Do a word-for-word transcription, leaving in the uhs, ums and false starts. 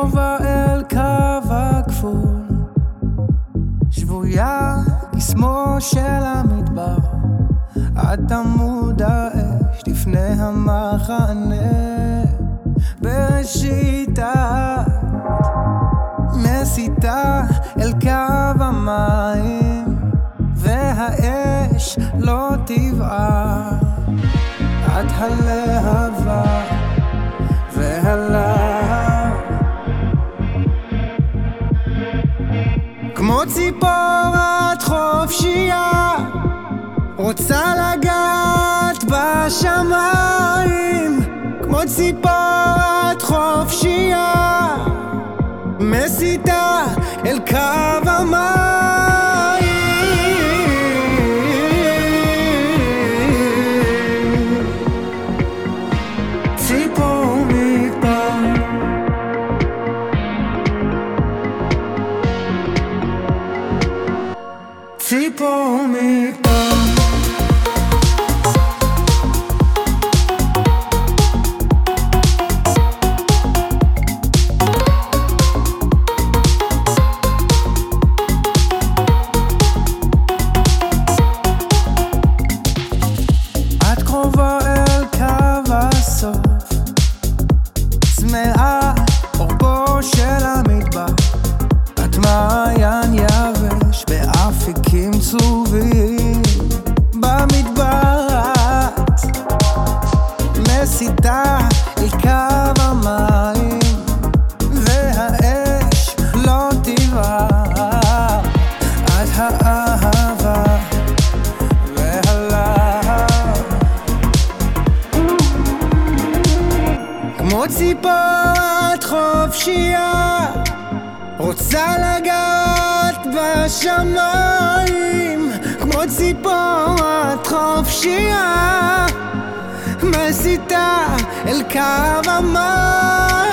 קרובה אל קו הגבול, שבויה קסמו של המדבר, עד עמוד האש לפני המחנה. בראשית את מסיתה אל קו המים, והאש לא תבער עד הלהבה והלהב. כמו ציפור את חופשייה, רוצה לגעת בשמיים. כמו ציפור את חופשייה, מסיתה אל קו המים. ציפור מדבר, ציפור מדבר. קרובה אל קו הסוף, צמאה אורבו של המדבר, את מעיין יבש באפיקים צהובים. במדבר את מסיתה אל קו המים, והאש לא תבער עד האהבה והלהב. כמו ציפור את חופשייה, רוצה לגעת בשמיים. כמו ציפור את חופשייה, מסיתה אל קו המים.